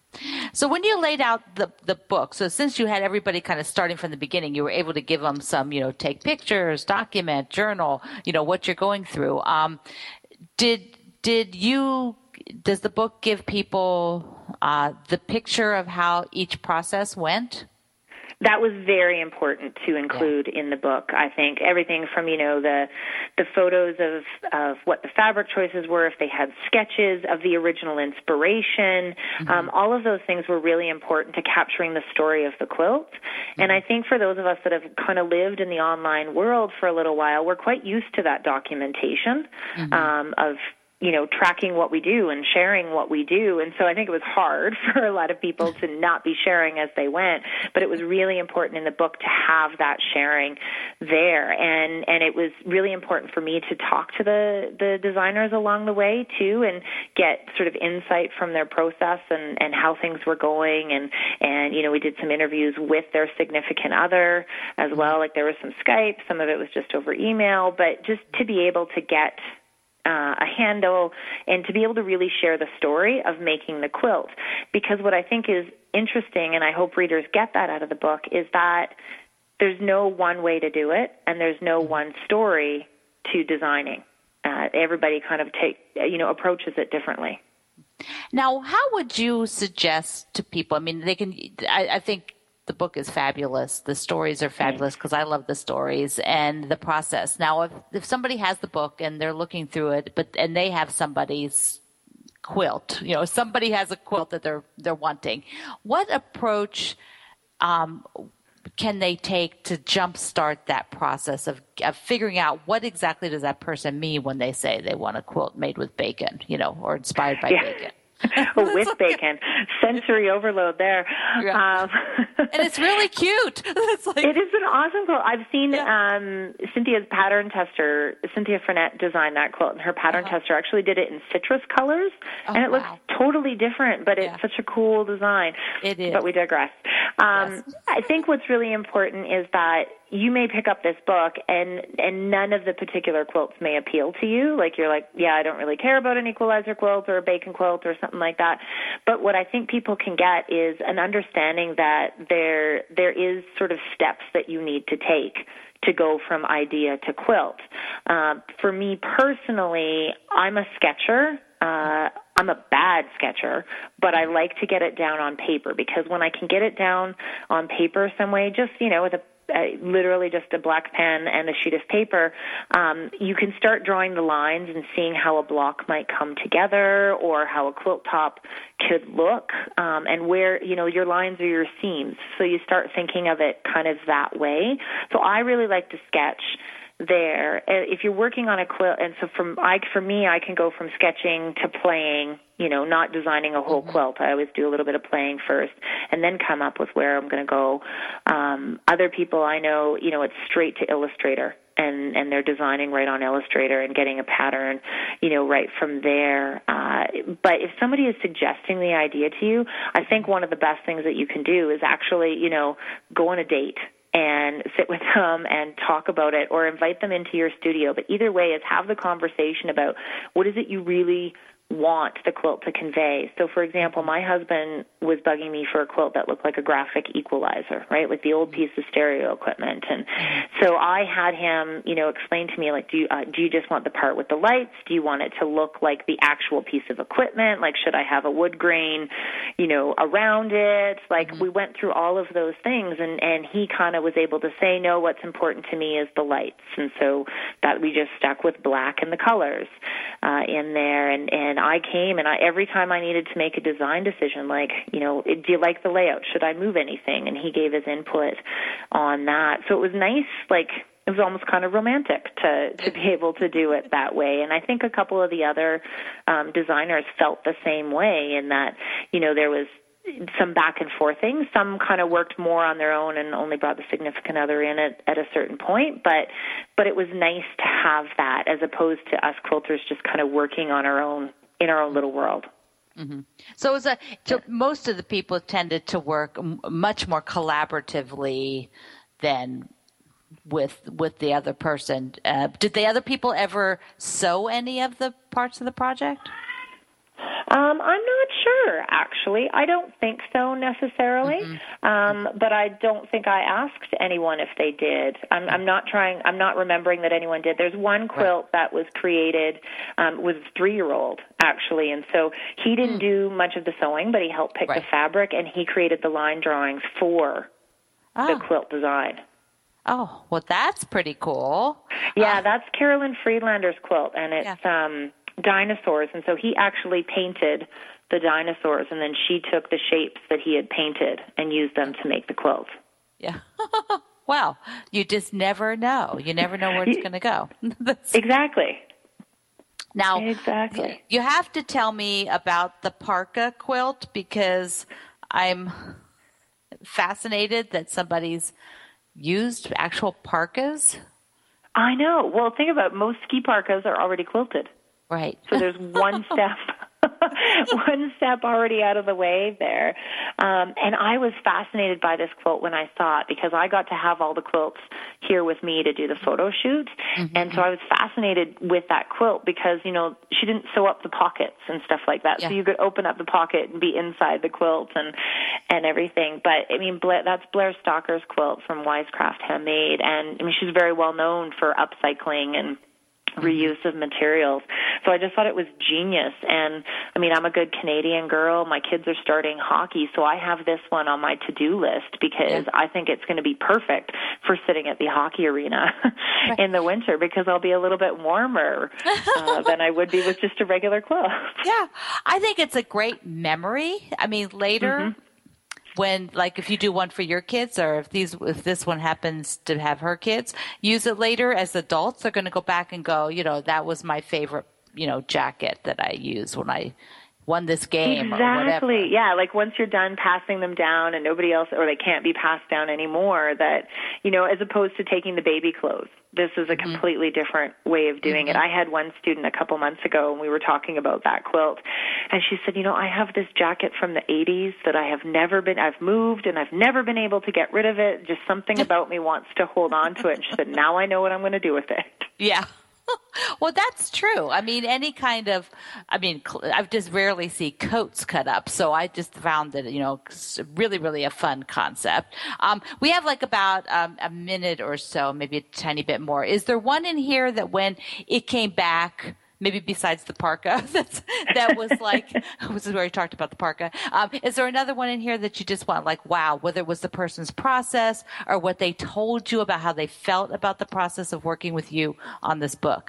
So when you laid out the the book, so since you had everybody kind of starting from the beginning, you were able to give them some, you know, take pictures, document, journal, you know, what you're going through. Um, did did you does the book give people uh, the picture of how each process went? That was very important to include yeah. in the book. I think everything from, you know, the the photos of, of what the fabric choices were, if they had sketches of the original inspiration, mm-hmm. um, all of those things were really important to capturing the story of the quilt. Mm-hmm. And I think for those of us that have kind of lived in the online world for a little while, we're quite used to that documentation mm-hmm. um, of, you know, tracking what we do and sharing what we do. And so I think it was hard for a lot of people to not be sharing as they went, but it was really important in the book to have that sharing there. And, and it was really important for me to talk to the, the designers along the way too, and get sort of insight from their process and, and how things were going. And, and, you know, we did some interviews with their significant other as well. Like there was some Skype, some of it was just over email, but just to be able to get Uh, a handle and to be able to really share the story of making the quilt. Because what I think is interesting, and I hope readers get that out of the book, is that there's no one way to do it and there's no one story to designing. Uh, everybody kind of take, you know, approaches it differently. Now, how would you suggest to people? I mean, they can, I, I think the book is fabulous. The stories are fabulous because I love the stories and the process. Now, if, if somebody has the book and they're looking through it, but and they have somebody's quilt. You know, somebody has a quilt that they're they're wanting. What approach um, can they take to jumpstart that process of, of figuring out what exactly does that person mean when they say they want a quilt made with bacon, you know, or inspired by yeah. bacon? Oh, with bacon. Sensory overload there. Yeah. Um, and it's really cute. It's like, it is an awesome quilt. I've seen yeah. um, Cynthia's pattern tester, Cynthia Frenette designed that quilt, and her pattern uh-huh. tester actually did it in citrus colors, oh, and it wow. looks totally different, but yeah. it's such a cool design. It is. But we digress. Um, yes. I think what's really important is that you may pick up this book and, and none of the particular quilts may appeal to you. Like you're like, yeah, I don't really care about an equalizer quilt or a bacon quilt or something like that. But what I think people can get is an understanding that there there is sort of steps that you need to take to go from idea to quilt. Uh, for me personally, I'm a sketcher. Uh, I'm a bad sketcher, but I like to get it down on paper because when I can get it down on paper some way, just, you know, with a Uh, literally just a black pen and a sheet of paper, um, you can start drawing the lines and seeing how a block might come together or how a quilt top could look, um, and where, you know, your lines are your seams. So you start thinking of it kind of that way. So I really like to sketch there. If you're working on a quilt, and so from I, for me, I can go from sketching to playing, you know, not designing a whole mm-hmm. quilt. I always do a little bit of playing first and then come up with where I'm going to go. Um, other people I know, you know, it's straight to Illustrator. And, and they're designing right on Illustrator and getting a pattern, you know, right from there. Uh, but if somebody is suggesting the idea to you, I think one of the best things that you can do is actually, you know, go on a date and sit with them and talk about it or invite them into your studio. But either way is have the conversation about what is it you really want the quilt to convey. So, for example, my husband was bugging me for a quilt that looked like a graphic equalizer, right, like the old piece of stereo equipment. And so I had him, you know, explain to me, like, do you, uh, do you just want the part with the lights? Do you want it to look like the actual piece of equipment? Like, should I have a wood grain, you know, around it? Like, mm-hmm. we went through all of those things, and, and he kind of was able to say, no, what's important to me is the lights. And so that we just stuck with black and the colors uh, in there. And, and I came, and I, every time I needed to make a design decision, like, you know, do you like the layout? Should I move anything? And he gave his input on that. So it was nice, like, it was almost kind of romantic to, to be able to do it that way. And I think a couple of the other um, designers felt the same way in that, you know, there was some back and forth things. Some kind of worked more on their own and only brought the significant other in at, at a certain point. But but it was nice to have that as opposed to us quilters just kind of working on our own, in our own little world. Mm-hmm. So, it was a, so most of the people tended to work m- much more collaboratively than with with the other person. Uh, did the other people ever sew any of the parts of the project? Um, I'm not sure, actually. I don't think so necessarily, mm-hmm. um, but I don't think I asked anyone if they did. I'm, I'm not trying. I'm not remembering that anyone did. There's one quilt right. that was created um, with a three-year-old, actually, and so he didn't mm. do much of the sewing, but he helped pick right. the fabric, and he created the line drawings for oh. the quilt design. Oh, well, that's pretty cool. Yeah, uh, that's Carolyn Friedlander's quilt, and it's yeah. um, dinosaurs. And so he actually painted the dinosaurs, and then she took the shapes that he had painted and used them to make the quilt. Yeah. Wow. You just never know. You never know where it's going to go. Exactly. Now, exactly. You have to tell me about the parka quilt because I'm fascinated that somebody's used actual parkas. I know. Well, think about it. Most ski parkas are already quilted. Right. So there's one step, one step already out of the way there. Um, and I was fascinated by this quilt when I saw it because I got to have all the quilts here with me to do the photo shoot. Mm-hmm. And so I was fascinated with that quilt because, you know, she didn't sew up the pockets and stuff like that. Yeah. So you could open up the pocket and be inside the quilt and, and everything. But, I mean, Blair, that's Blair Stalker's quilt from Wisecraft Handmade. And, I mean, she's very well known for upcycling and reuse of materials. So I just thought it was genius. And, I mean, I'm a good Canadian girl. My kids are starting hockey, so I have this one on my to-do list because yeah. I think it's going to be perfect for sitting at the hockey arena right. in the winter because I'll be a little bit warmer uh, than I would be with just a regular quilt. Yeah, I think it's a great memory. I mean, later... Mm-hmm. When, like, if you do one for your kids, or if these, if this one happens to have her kids, use it later as adults. They're going to go back and go, you know, that was my favorite, you know, jacket that I used when I won this game. Exactly. Or whatever. Yeah. Like once you're done passing them down and nobody else, or they can't be passed down anymore, that, you know, as opposed to taking the baby clothes. This is a completely mm-hmm. different way of doing mm-hmm. it. I had one student a couple months ago, and we were talking about that quilt, and she said, you know, I have this jacket from the eighties that I have never been, I've moved, and I've never been able to get rid of it. Just something about me wants to hold on to it. And she said, now I know what I'm going to do with it. Yeah. Well, that's true. I mean, any kind of, I mean, I just rarely see coats cut up. So I just found that, you know, really, really a fun concept. Um, we have like about um, a minute or so, maybe a tiny bit more. Is there one in here that when it came back, maybe besides the parka, that's, that was like, this is where we talked about the parka. Um, is there another one in here that you just want, like, wow, whether it was the person's process or what they told you about how they felt about the process of working with you on this book?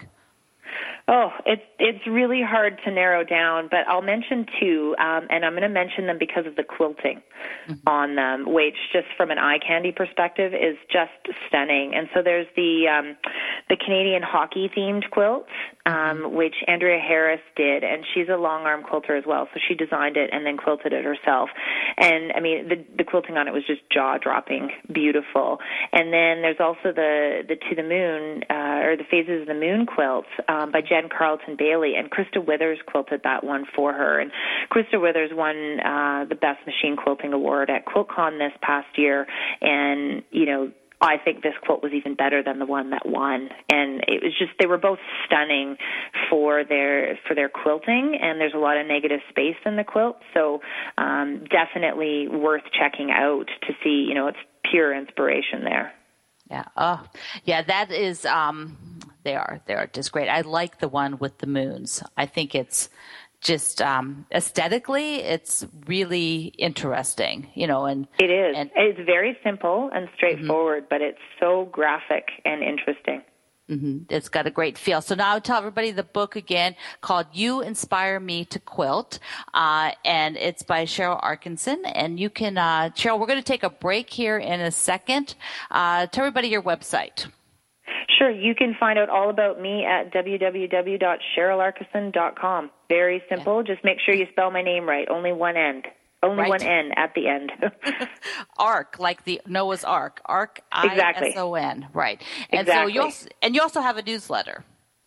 Oh, it's it's really hard to narrow down, but I'll mention two, um, and I'm going to mention them because of the quilting mm-hmm. on them, which just from an eye candy perspective is just stunning. And so there's the um, the Canadian hockey themed quilt, um, which Andrea Harris did, and she's a long arm quilter as well. So she designed it and then quilted it herself. And I mean, the the quilting on it was just jaw dropping, beautiful. And then there's also the the To the Moon uh, or the Phases of the Moon quilts um, by Jen Carlton Bailey, and Krista Withers quilted that one for her. And Krista Withers won uh, the Best Machine Quilting Award at QuiltCon this past year, and, you know, I think this quilt was even better than the one that won. And it was just, they were both stunning for their for their quilting, and there's a lot of negative space in the quilt, so um, definitely worth checking out to see, you know, it's pure inspiration there. Yeah. Oh, yeah, that is, um, they are, they are just great. I like the one with the moons. I think it's just, um, aesthetically, it's really interesting, you know, and it is. And, it's very simple and straightforward, mm-hmm. but it's so graphic and interesting. Mm-hmm. It's got a great feel. So now I'll tell everybody the book again called You Inspire Me to Quilt, uh, and it's by Cheryl Arkinson. And you can, uh, Cheryl, we're going to take a break here in a second. Uh, tell everybody your website. Sure. You can find out all about me at w w w dot cheryl arkison dot com. Very simple. Yeah. Just make sure you spell my name right. Only one end. Only right. one N at the end. Ark, like the Noah's Ark. Ark, exactly. I S O N. Right. And exactly. so you also, and you also have a newsletter.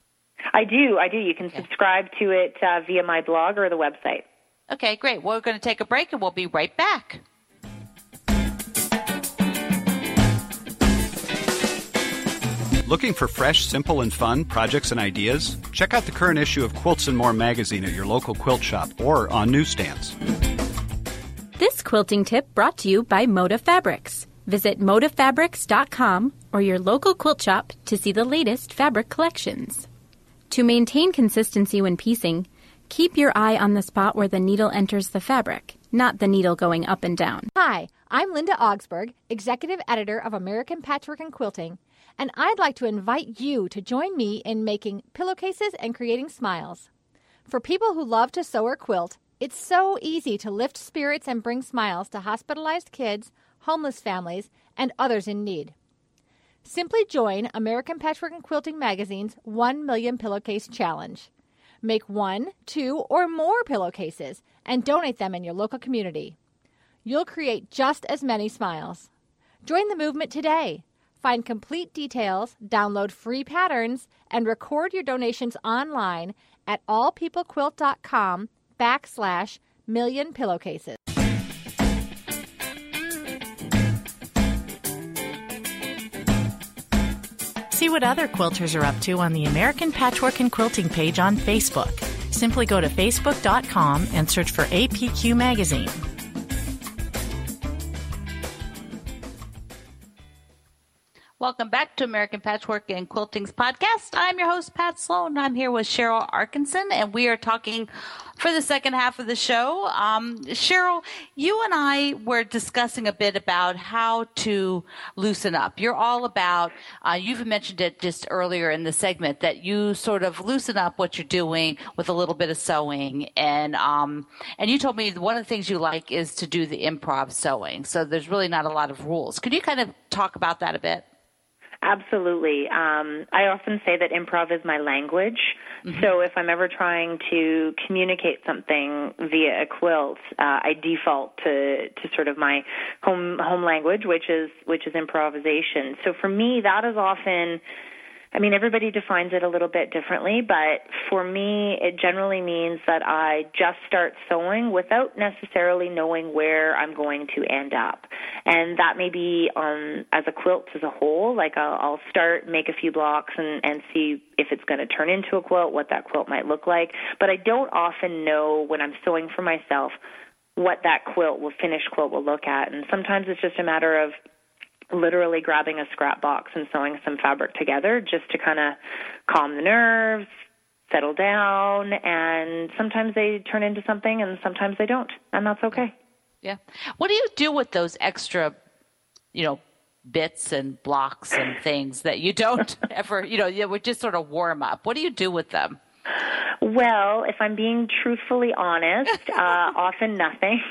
I do. I do. You can okay. subscribe to it uh, via my blog or the website. Okay, great. Well, we're going to take a break, and we'll be right back. Looking for fresh, simple, and fun projects and ideas? Check out the current issue of Quilts and More magazine at your local quilt shop or on newsstands. This quilting tip brought to you by Moda Fabrics. Visit moda fabrics dot com or your local quilt shop to see the latest fabric collections. To maintain consistency when piecing, keep your eye on the spot where the needle enters the fabric, not the needle going up and down. Hi, I'm Linda Augsburg, Executive Editor of American Patchwork and Quilting, and I'd like to invite you to join me in making pillowcases and creating smiles. For people who love to sew or quilt, it's so easy to lift spirits and bring smiles to hospitalized kids, homeless families, and others in need. Simply join American Patchwork and Quilting Magazine's one million Pillowcase Challenge. Make one, two, or more pillowcases and donate them in your local community. You'll create just as many smiles. Join the movement today. Find complete details, download free patterns, and record your donations online at allpeoplequilt.com backslash million pillowcases. See what other quilters are up to on the American Patchwork and Quilting page on Facebook. Simply go to facebook dot com and search for A P Q Magazine. Welcome back to American Patchwork and Quilting's podcast. I'm your host, Pat Sloan. I'm here with Cheryl Arkinson, and we are talking for the second half of the show. Um, Cheryl, you and I were discussing a bit about how to loosen up. You're all about, uh, you've mentioned it just earlier in the segment, that you sort of loosen up what you're doing with a little bit of sewing. And, um, and you told me one of the things you like is to do the improv sewing. So there's really not a lot of rules. Could you kind of talk about that a bit? Absolutely. Um, I often say that improv is my language. Mm-hmm. So if I'm ever trying to communicate something via a quilt, uh, I default to, to sort of my home home language, which is which is improvisation. So for me, that is often, I mean, everybody defines it a little bit differently, but for me, it generally means that I just start sewing without necessarily knowing where I'm going to end up. And that may be on as a quilt as a whole, like I'll, I'll start, make a few blocks, and, and see if it's going to turn into a quilt, what that quilt might look like. But I don't often know when I'm sewing for myself what that quilt, will finished quilt will look at. And sometimes it's just a matter of literally grabbing a scrap box and sewing some fabric together just to kind of calm the nerves, settle down, and sometimes they turn into something and sometimes they don't, and that's okay. Yeah. What do you do with those extra, you know, bits and blocks and things that you don't ever, you know, you would just sort of warm up? What do you do with them? Well, if I'm being truthfully honest, uh, often nothing.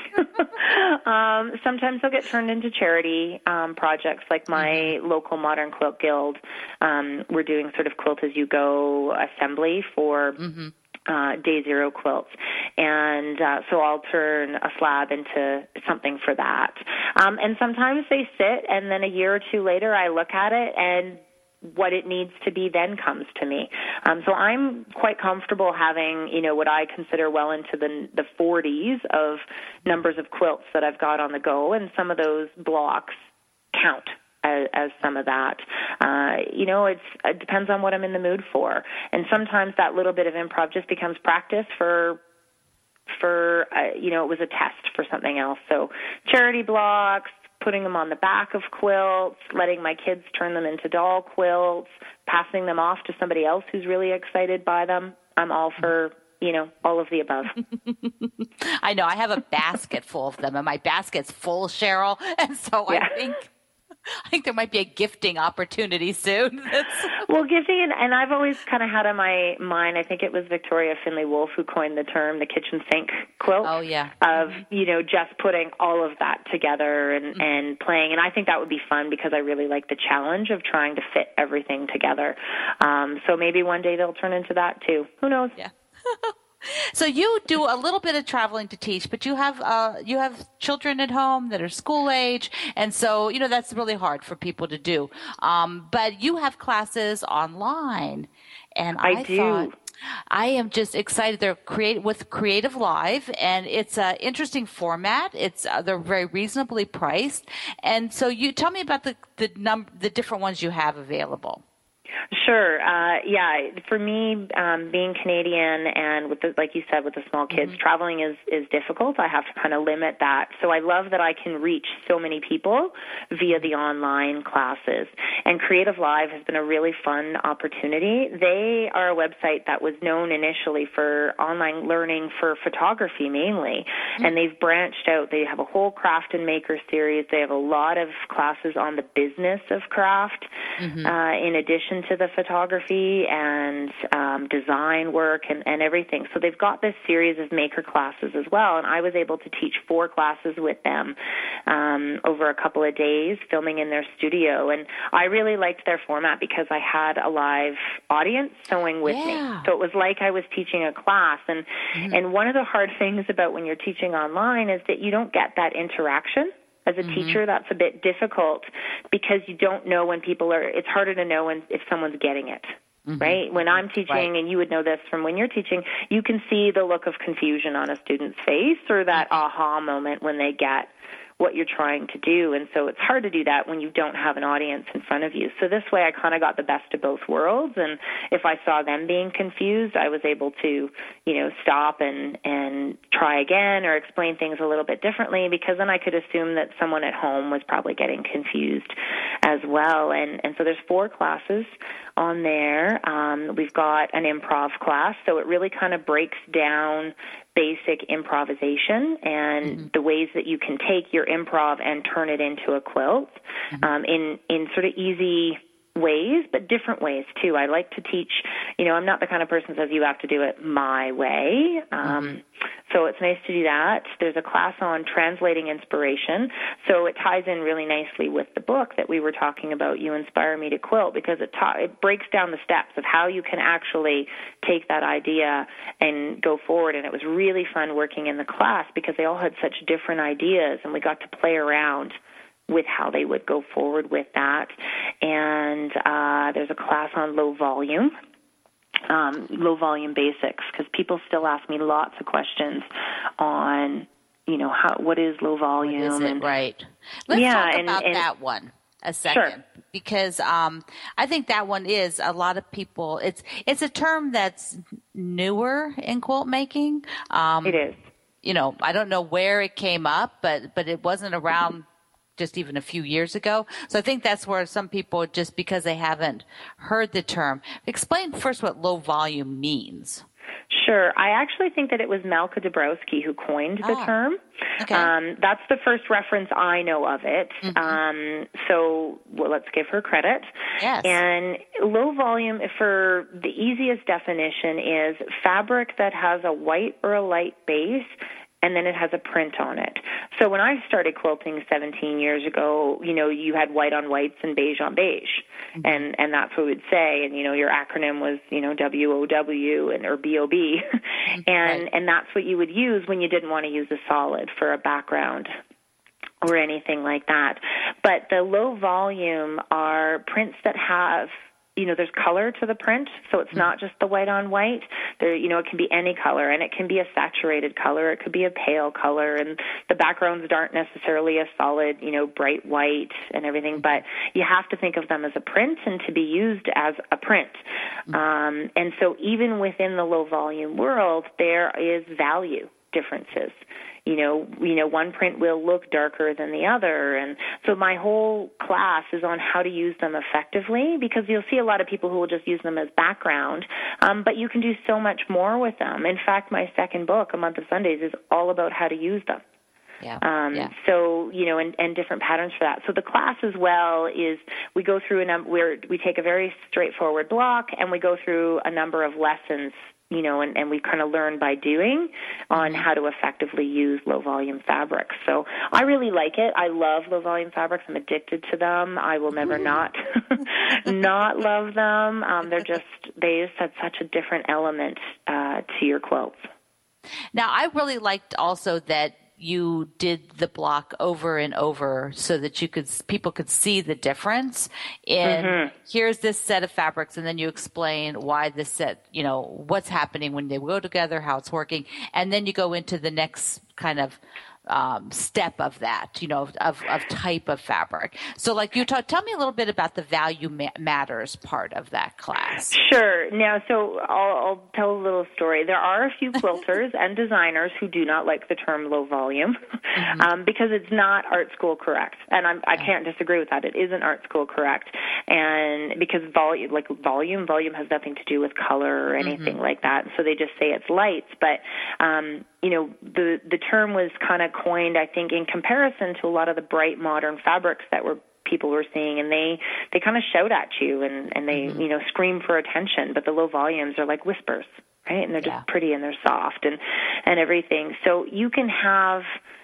um, sometimes they'll get turned into charity um, projects, like my mm-hmm. local Modern Quilt Guild. Um, we're doing sort of quilt-as-you-go assembly for mm-hmm. uh, Day Zero quilts. And uh, so I'll turn a slab into something for that. Um, and sometimes they sit, and then a year or two later I look at it, and what it needs to be then comes to me. Um, so I'm quite comfortable having, you know, what I consider well into the the forties of numbers of quilts that I've got on the go, and some of those blocks count as, as some of that. Uh, you know, it's, it depends on what I'm in the mood for. And sometimes that little bit of improv just becomes practice for for, uh, you know, it was a test for something else. So charity blocks, putting them on the back of quilts, letting my kids turn them into doll quilts, passing them off to somebody else who's really excited by them. I'm all for, you know, all of the above. I know. I have a basket full of them, and my basket's full, Cheryl. And so yeah. I think I think there might be a gifting opportunity soon. Well, gifting, and, and I've always kind of had on my mind, I think it was Victoria Finley Wolfe who coined the term the kitchen sink quilt. Oh, yeah. Of, mm-hmm. you know, just putting all of that together and, mm-hmm. and playing. And I think that would be fun because I really like the challenge of trying to fit everything together. Um, so maybe one day they'll turn into that too. Who knows? Yeah. So you do a little bit of traveling to teach, but you have uh, you have children at home that are school age, and so you know that's really hard for people to do. Um, but you have classes online, and I, I do. thought I am just excited. They're create with Creative Live, and it's an interesting format. It's uh, they're very reasonably priced, and so you tell me about the the num the different ones you have available. Sure. Uh, yeah. For me, um, being Canadian and with the, like you said, with the small kids, mm-hmm. traveling is, is difficult. I have to kind of limit that. So I love that I can reach so many people via the online classes. And Creative Live has been a really fun opportunity. They are a website that was known initially for online learning for photography mainly. Mm-hmm. And they've branched out. They have a whole craft and maker series. They have a lot of classes on the business of craft, mm-hmm. uh, in addition to the photography and um, design work and, and everything. So they've got this series of maker classes as well, and I was able to teach four classes with them um, over a couple of days, filming in their studio. And I really liked their format because I had a live audience sewing with yeah. me. So it was like I was teaching a class. And, mm-hmm. and one of the hard things about when you're teaching online is that you don't get that interaction. As a mm-hmm. teacher, that's a bit difficult because you don't know when people are, it's harder to know when, if someone's getting it, mm-hmm. right? When I'm teaching, right. and you would know this from when you're teaching, you can see the look of confusion on a student's face or that aha moment when they get what you're trying to do. And so it's hard to do that when you don't have an audience in front of you. So this way I kind of got the best of both worlds. And if I saw them being confused, I was able to, you know, stop and, and try again or explain things a little bit differently, because then I could assume that someone at home was probably getting confused as well. And, and so there's four classes on there. Um, we've got an improv class, so it really kind of breaks down basic improvisation and mm-hmm. the ways that you can take your improv and turn it into a quilt mm-hmm. um, in, in sort of easy ways, but different ways too. I like to teach, you know, I'm not the kind of person that says you have to do it my way. Um, mm-hmm. So it's nice to do that. There's a class on translating inspiration. So it ties in really nicely with the book that we were talking about, You Inspire Me to Quilt, because it, ta- it breaks down the steps of how you can actually take that idea and go forward. And it was really fun working in the class because they all had such different ideas, and we got to play around with how they would go forward with that. And uh, there's a class on low volume, um, low volume basics, because people still ask me lots of questions on, you know, how what is low volume? What is it? And, right. Let's yeah, talk and, about and, that one a second. Sure. Because um, I think that one is a lot of people. It's it's a term that's newer in quilt making. Um, it is. You know, I don't know where it came up, but but it wasn't around just even a few years ago. So I think that's where some people, just because they haven't heard the term, explain first what low volume means. Sure. I actually think that it was Malka Dabrowski who coined the ah, term. Okay. Um, that's the first reference I know of it. Mm-hmm. Um, so well, let's give her credit. Yes. And low volume, for the easiest definition, is fabric that has a white or a light base, and then it has a print on it. So when I started quilting seventeen years ago, you know, you had white on whites and beige on beige. Mm-hmm. And, and that's what we'd say. And, you know, your acronym was, you know, W O W and or B O B. and, right. and that's what you would use when you didn't want to use a solid for a background or anything like that. But the low volume are prints that have, you know, there's color to the print, so it's not just the white on white. There, you know, it can be any color, and it can be a saturated color. It could be a pale color, and the backgrounds aren't necessarily a solid, you know, bright white and everything, but you have to think of them as a print and to be used as a print. Um, and so even within the low volume world, there is value differences. You know, you know, one print will look darker than the other. And so my whole class is on how to use them effectively, because you'll see a lot of people who will just use them as background, um, but you can do so much more with them. In fact, my second book, A Month of Sundays, is all about how to use them. Yeah. Um, yeah. So, you know, and, and different patterns for that. So the class as well is we go through a number, where we take a very straightforward block and we go through a number of lessons, you know, and, and we kind of learn by doing on how to effectively use low-volume fabrics. So I really like it. I love low-volume fabrics. I'm addicted to them. I will never not not love them. Um, they're just, they just have such a different element uh, to your quilts. Now, I really liked also that you did the block over and over so that you could, people could see the difference in mm-hmm. here's this set of fabrics, and then you explain why this set, you know, what's happening when they go together, how it's working, and then you go into the next kind of um, step of that, you know, of, of type of fabric. So like you talk, tell me a little bit about the value ma- matters part of that class. Sure. Now, so I'll, I'll tell a little story. There are a few quilters and designers who do not like the term low volume mm-hmm. um, because it's not art school correct. And I'm, I can't disagree with that. It isn't art school correct. And because volume, like volume, volume has nothing to do with color or anything mm-hmm. like that. So they just say it's lights. But, um, you know, the, the term was kind of coined, I think, in comparison to a lot of the bright modern fabrics that were people were seeing, and they, they kind of shout at you and, and they, mm-hmm. you know, scream for attention, but the low volumes are like whispers, right? And they're just yeah. pretty and they're soft and, and everything. So you can have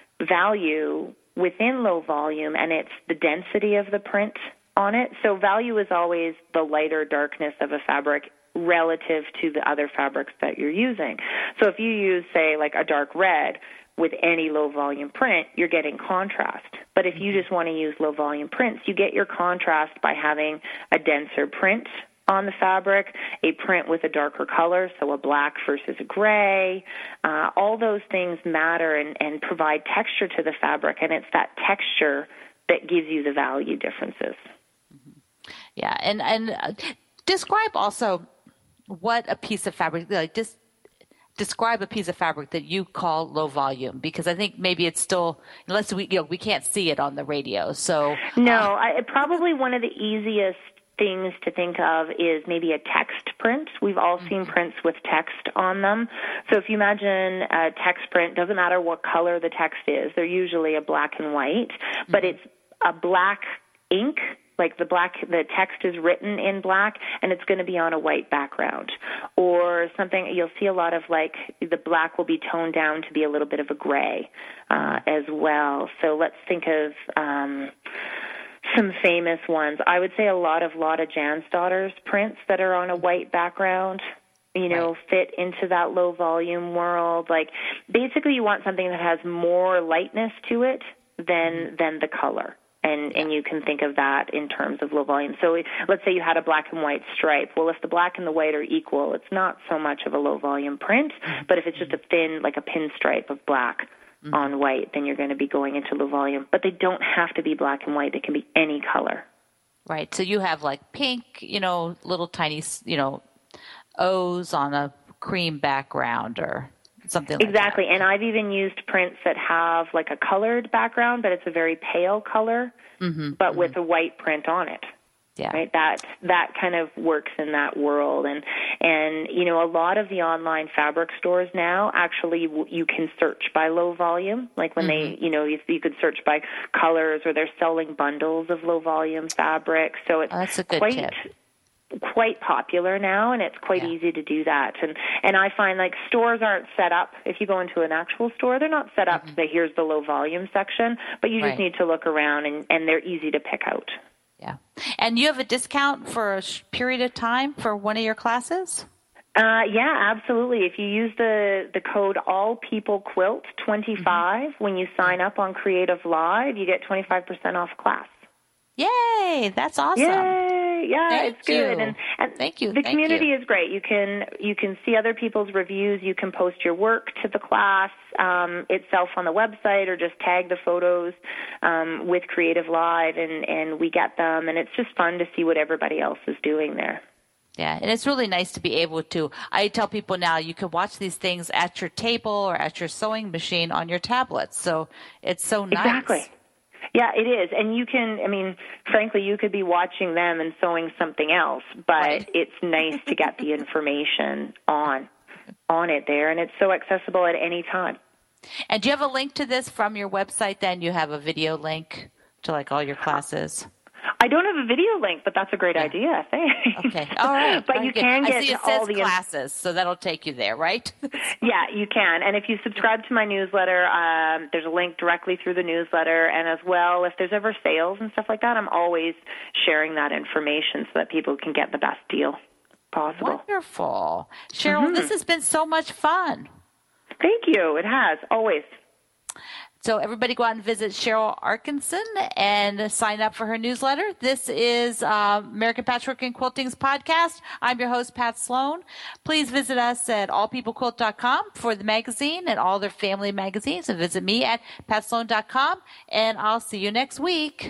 value within low volume, and it's the density of the print on it. So value is always the lighter darkness of a fabric relative to the other fabrics that you're using. So if you use, say, like a dark red with any low-volume print, you're getting contrast. But if you just want to use low-volume prints, you get your contrast by having a denser print on the fabric, a print with a darker color, so a black versus a gray. Uh, all those things matter and, and provide texture to the fabric, and it's that texture that gives you the value differences. Yeah, and, and uh, describe also what a piece of fabric, like just describe a piece of fabric that you call low volume, because I think maybe it's still, unless we, you know, we can't see it on the radio. So no, uh, I, probably one of the easiest things to think of is maybe a text print. We've all mm-hmm. seen prints with text on them. So if you imagine a text print, doesn't matter what color the text is, they're usually a black and white, mm-hmm. but it's a black ink. Like the black, the text is written in black, and it's going to be on a white background. Or something, you'll see a lot of like the black will be toned down to be a little bit of a gray uh, as well. So let's think of um, some famous ones. I would say a lot of Lotta Jansdotter's prints that are on a white background, you know, right. fit into that low volume world. Like basically you want something that has more lightness to it than than the color. And, and you can think of that in terms of low volume. So let's say you had a black and white stripe. Well, if the black and the white are equal, it's not so much of a low volume print. But if it's just a thin, like a pinstripe of black mm-hmm. on white, then you're going to be going into low volume. But they don't have to be black and white. They can be any color. Right. So you have like pink, you know, little tiny, you know, O's on a cream background or something like exactly. that. And I've even used prints that have like a colored background, but it's a very pale color, mm-hmm, but mm-hmm. with a white print on it. Yeah. Right. That that kind of works in that world, and and you know a lot of the online fabric stores now actually you can search by low volume. Like when mm-hmm. they you know you, you could search by colors, or they're selling bundles of low volume fabric. So it's oh, that's a good quite. tip. quite popular now, and it's quite yeah. easy to do that. And and I find like stores aren't set up, if you go into an actual store, they're not set up mm-hmm. to say here's the low volume section, but you just right. need to look around, and, and they're easy to pick out. Yeah. And you have a discount for a period of time for one of your classes? Uh, yeah, absolutely. If you use the, the code all people quilt twenty-five mm-hmm. when you sign up on Creative Live, you get twenty-five percent off class. Yay, that's awesome. Yay, yeah, Thank it's good. You. And, and Thank you. The Thank community you. is great. You can you can see other people's reviews. You can post your work to the class um, itself on the website, or just tag the photos um, with Creative Live, and, and we get them. And it's just fun to see what everybody else is doing there. Yeah, and it's really nice to be able to, I tell people now, you can watch these things at your table or at your sewing machine on your tablet. So it's so nice. Exactly. Yeah, it is. And you can, I mean, frankly, you could be watching them and sewing something else, but right. it's nice to get the information on on it there, and it's so accessible at any time. And do you have a link to this from your website then? You have a video link to like all your classes? I don't have a video link, but that's a great yeah. idea. Thanks. Okay. All right. But you good. can get I see it all says the classes, so that'll take you there, right? Yeah, you can. And if you subscribe to my newsletter, um, there's a link directly through the newsletter. And as well, if there's ever sales and stuff like that, I'm always sharing that information so that people can get the best deal possible. Wonderful. Cheryl, mm-hmm. this has been so much fun. Thank you. It has, always. So everybody go out and visit Cheryl Arkinson and sign up for her newsletter. This is uh, American Patchwork and Quilting's podcast. I'm your host, Pat Sloan. Please visit us at all people quilt dot com for the magazine and all their family magazines, and visit me at pat sloan dot com, and I'll see you next week.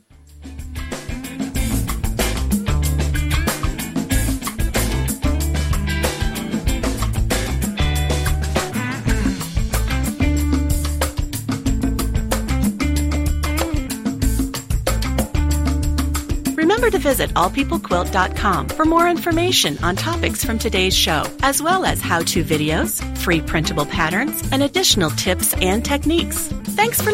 Remember to visit all people quilt dot com for more information on topics from today's show, as well as how-to videos, free printable patterns, and additional tips and techniques. Thanks for